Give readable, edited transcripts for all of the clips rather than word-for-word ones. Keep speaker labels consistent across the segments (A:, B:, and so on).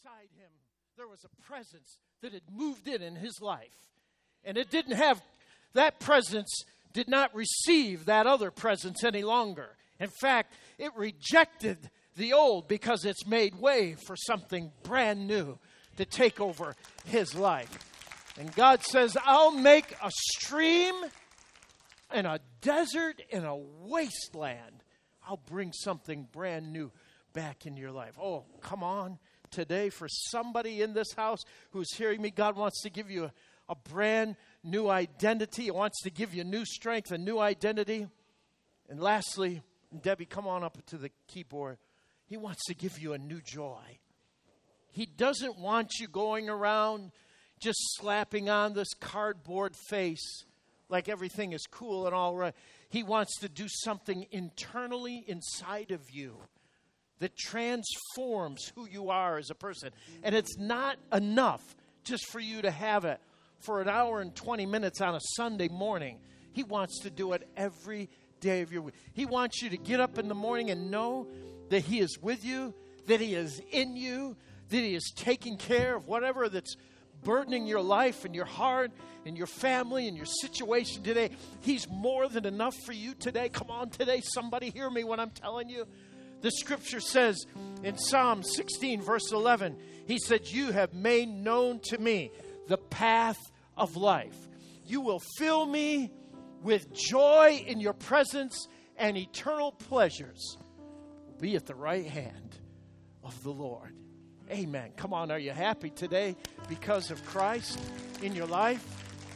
A: inside him, there was a presence that had moved in his life. And it didn't have, that presence did not receive that other presence any longer. In fact, it rejected the old because it's made way for something brand new to take over his life. And God says, I'll make a stream in a desert, in a wasteland. I'll bring something brand new back in your life. Oh, come on. Today, for somebody in this house who's hearing me, God wants to give you a brand new identity. He wants to give you new strength, a new identity. And lastly, Debbie, come on up to the keyboard. He wants to give you a new joy. He doesn't want you going around just slapping on this cardboard face like everything is cool and all right. He wants to do something internally inside of you that transforms who you are as a person. And it's not enough just for you to have it for an hour and 20 minutes on a Sunday morning. He wants to do it every day of your week. He wants you to get up in the morning and know that he is with you, that he is in you, that he is taking care of whatever that's burdening your life and your heart and your family and your situation today. He's more than enough for you today. Come on today, somebody hear me when I'm telling you. The scripture says in Psalm 16, verse 11, he said, you have made known to me the path of life. You will fill me with joy in your presence, and eternal pleasures will be at the right hand of the Lord. Amen. Come on, are you happy today because of Christ in your life?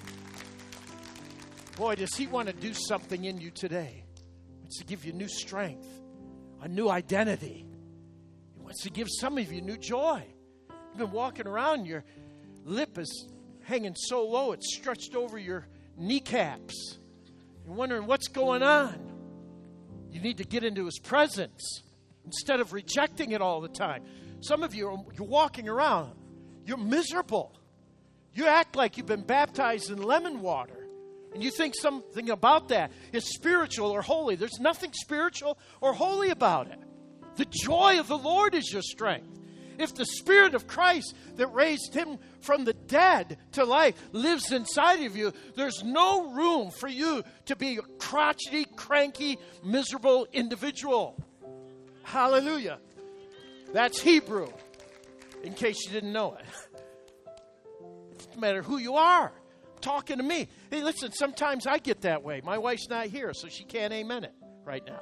A: Boy, does he want to do something in you today. He wants to give you new strength, a new identity. He wants to give some of you new joy. You've been walking around, your lip is hanging so low, it's stretched over your kneecaps. You're wondering what's going on. You need to get into his presence instead of rejecting it all the time. Some of you, you're walking around, you're miserable. You act like you've been baptized in lemon water. And you think something about that is spiritual or holy. There's nothing spiritual or holy about it. The joy of the Lord is your strength. If the Spirit of Christ that raised him from the dead to life lives inside of you, there's no room for you to be a crotchety, cranky, miserable individual. Hallelujah. That's Hebrew, in case you didn't know it. It doesn't matter who you are. Talking to me. Hey, listen, sometimes I get that way. My wife's not here, so she can't amen it right now.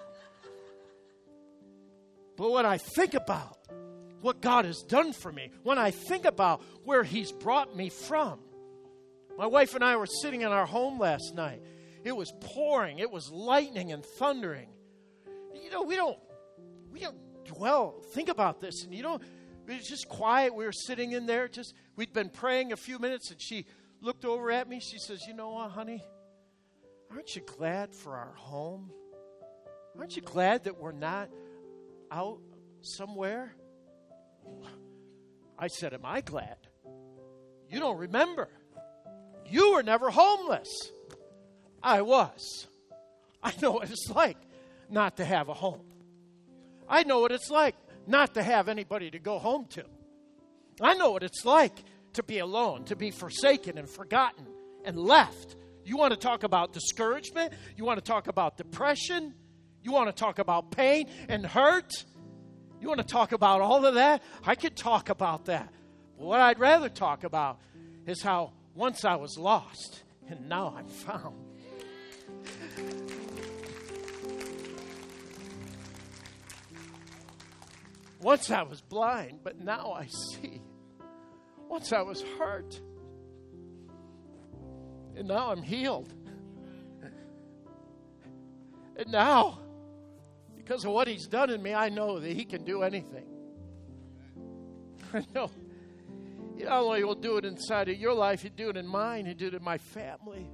A: But when I think about what God has done for me, when I think about where he's brought me from. My wife and I were sitting in our home last night. It was pouring. It was lightning and thundering. You know, we don't dwell, think about this. And it was just quiet. We were sitting in there. We'd been praying a few minutes, and she looked over at me. She says, you know what, honey? Aren't you glad for our home? Aren't you glad that we're not out somewhere? I said, am I glad? You don't remember. You were never homeless. I was. I know what it's like not to have a home. I know what it's like not to have anybody to go home to. I know what it's like to be alone, to be forsaken and forgotten and left. You want to talk about discouragement? You want to talk about depression? You want to talk about pain and hurt? You want to talk about all of that? I could talk about that. But what I'd rather talk about is how once I was lost and now I'm found. Once I was blind, but now I see. Once I was hurt, and now I'm healed. And now, because of what he's done in me, I know that he can do anything. I know. He not only will do it inside of your life, he'll do it in mine, he'll do it in my family.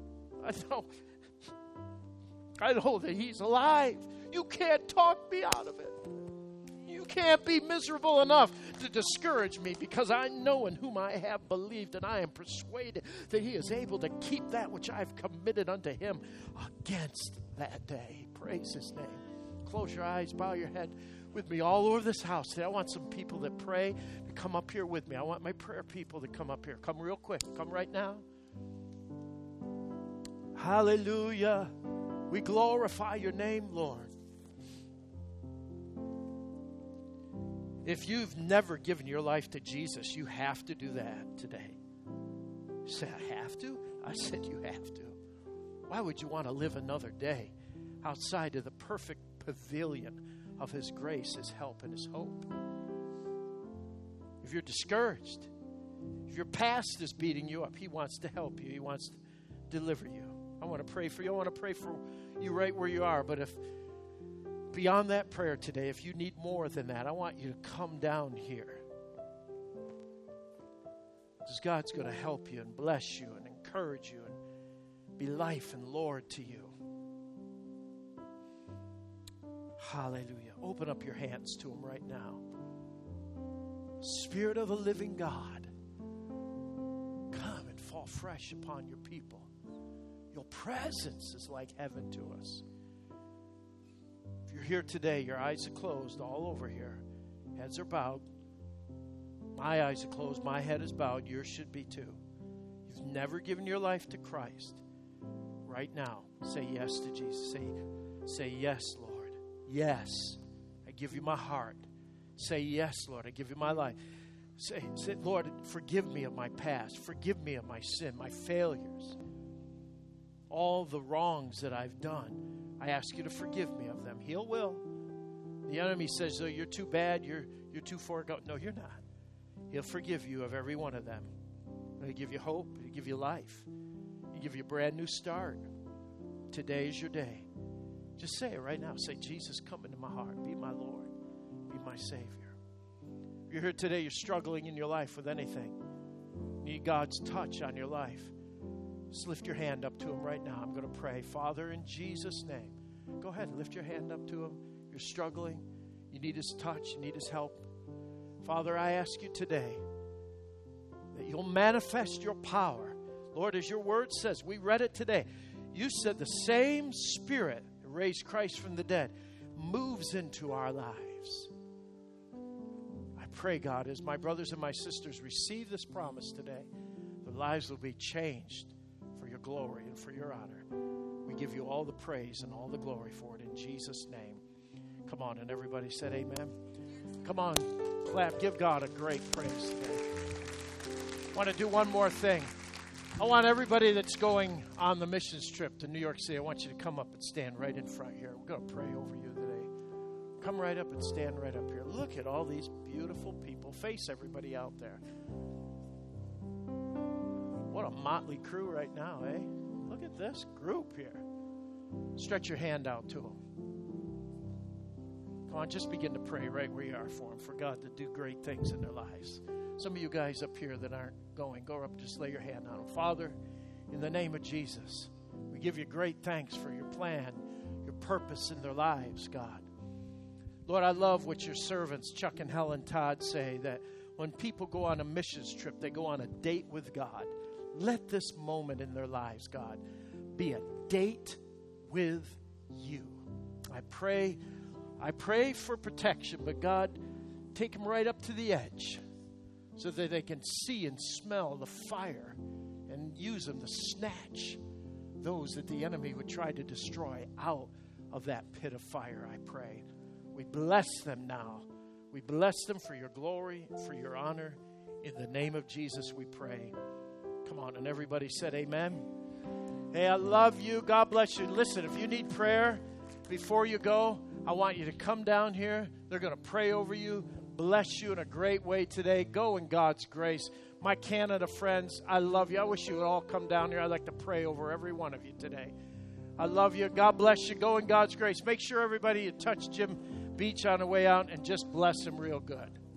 A: I know that he's alive. You can't talk me out of it. You can't be miserable enough to discourage me, because I know in whom I have believed, and I am persuaded that he is able to keep that which I've committed unto him against that day. Praise his name. close your eyes, bow your head with me all over this house today. I want some people that pray to come up here with me. I want my prayer people to come up here. Come real quick. Come right now. Hallelujah. We glorify your name, Lord. If you've never given your life to Jesus, you have to do that today. You say, I have to? I said you have to. Why would you want to live another day outside of the perfect pavilion of His grace, His help, and His hope? If you're discouraged, if your past is beating you up, He wants to help you. He wants to deliver you. I want to pray for you. I want to pray for you right where you are. But if beyond that prayer today, if you need more than that, I want you to come down here. Because God's going to help you and bless you and encourage you and be life and Lord to you. Hallelujah. Open up your hands to Him right now. Spirit of the living God, come and fall fresh upon your people. Your presence is like heaven to us. If you're here today, your eyes are closed all over here. Heads are bowed. My eyes are closed. My head is bowed. Yours should be too. You've never given your life to Christ. Right now, say yes to Jesus. Say yes, Lord. Yes, I give you my heart. Say yes, Lord, I give you my life. Say, Lord, forgive me of my past. Forgive me of my sin, my failures. All the wrongs that I've done. I ask you to forgive me of them. He will. The enemy says, oh, you're too bad. You're too far gone. No, you're not. He'll forgive you of every one of them. He'll give you hope. He'll give you life. He'll give you a brand new start. Today is your day. Just say it right now. Say, Jesus, come into my heart. Be my Lord. Be my Savior. If you're here today, you're struggling in your life with anything. You need God's touch on your life. Just lift your hand up to Him right now. I'm going to pray. Father, in Jesus' name, go ahead and lift your hand up to Him. You're struggling. You need His touch. You need His help. Father, I ask you today that you'll manifest your power. Lord, as your word says, we read it today. You said the same Spirit that raised Christ from the dead moves into our lives. I pray, God, as my brothers and my sisters receive this promise today, their lives will be changed for your glory and for your honor. We give you all the praise and all the glory for it in Jesus' name. Come on, and everybody said amen. Come on, clap. Give God a great praise today. I want to do one more thing. I want everybody that's going on the missions trip to New York City, I want you to come up and stand right in front here. We're going to pray over you today. Come right up and stand right up here. Look at all these beautiful people. Face everybody out there. What a motley crew right now, eh? Look at this group here. Stretch your hand out to them. Come on, just begin to pray right where you are for them, for God to do great things in their lives. Some of you guys up here that aren't going, go up and just lay your hand on them. Father, in the name of Jesus, we give you great thanks for your plan, your purpose in their lives, God. Lord, I love what your servants, Chuck and Helen Todd, say, that when people go on a missions trip, they go on a date with God. Let this moment in their lives, God, be a date with you. I pray for protection, but God, take them right up to the edge so that they can see and smell the fire and use them to snatch those that the enemy would try to destroy out of that pit of fire, I pray. We bless them now. We bless them for your glory, for your honor. In the name of Jesus, we pray. Come on, and everybody said amen. Hey, I love you. God bless you. Listen, if you need prayer before you go, I want you to come down here. They're going to pray over you, bless you in a great way today. Go in God's grace. My Canada friends, I love you. I wish you would all come down here. I'd like to pray over every one of you today. I love you. God bless you. Go in God's grace. Make sure everybody you touch Jim Beach on the way out and just bless him real good.